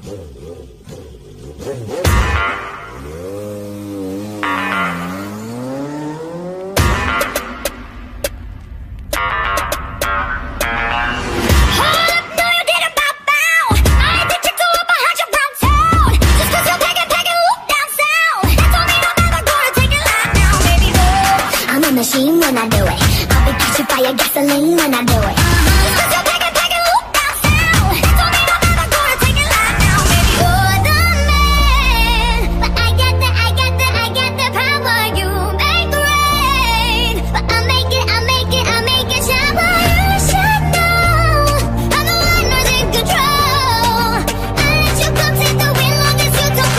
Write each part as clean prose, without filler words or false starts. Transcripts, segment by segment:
Machine when I do it. I'll be catching fire, gasoline when I do it. Just 'cause you're taking loop down south. They told me I'm never gonna take it live now, baby. You're the man, but I got the power. You make the rain, but I make it shine for you. Should know I'm the one who's in control. I let you come take the win long as you don't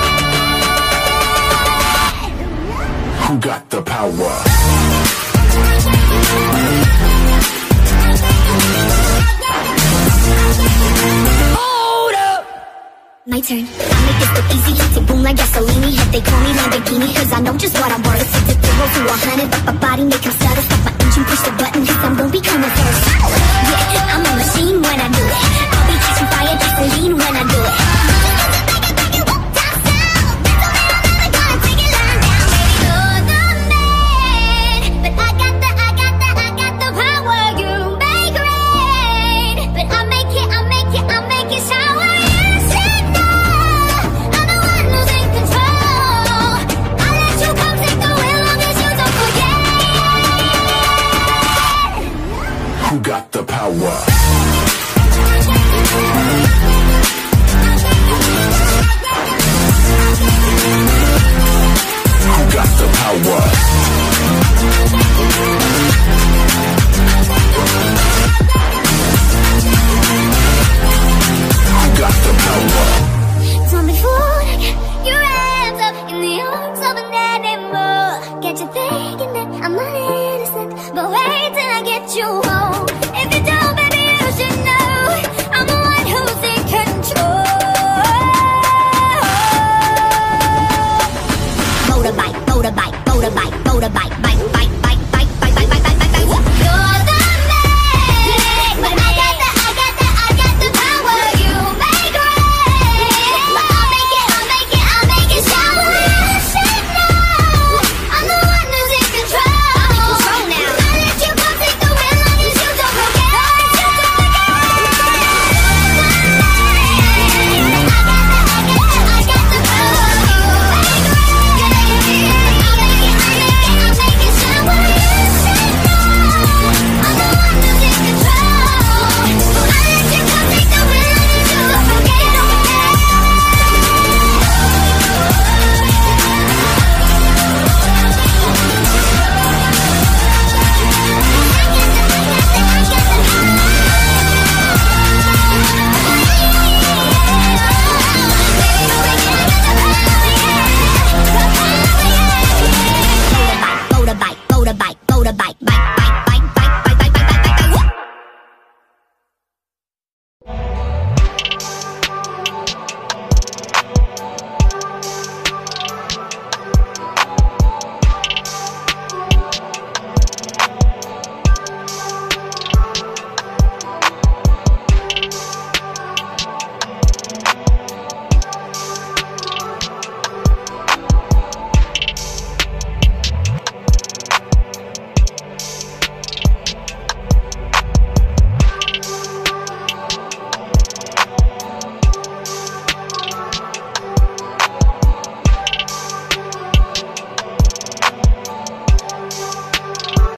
forget. Who got the power? My turn. I make this look easy. Hits it boom like gasoline. Head they call me Lamborghini, cause I know just what I'm worth. It's a 0 to 100, but my body make him stutter. Stop my engine, push the button, cause I'm gonna be coming first. Yeah, I'm a machine when I do it.